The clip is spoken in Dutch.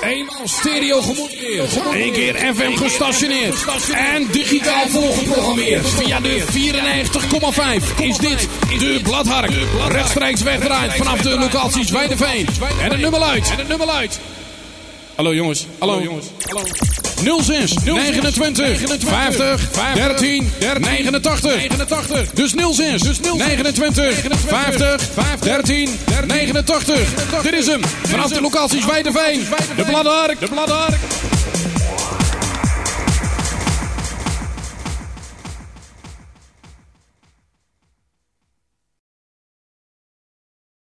Eenmaal stereo gemonteerd. 1 keer FM gestationeerd. En digitaal volgeprogrammeerd. Via de 94,5 is dit de Bladhark. Rechtstreeks wegdraait vanaf de locaties Weideveen. En het nummer luidt. Hallo jongens. 06 29 50 13 89. Dus 06 29 50 13 89. Dit is hem. Vanaf de locaties Weideveen. De Bladhark.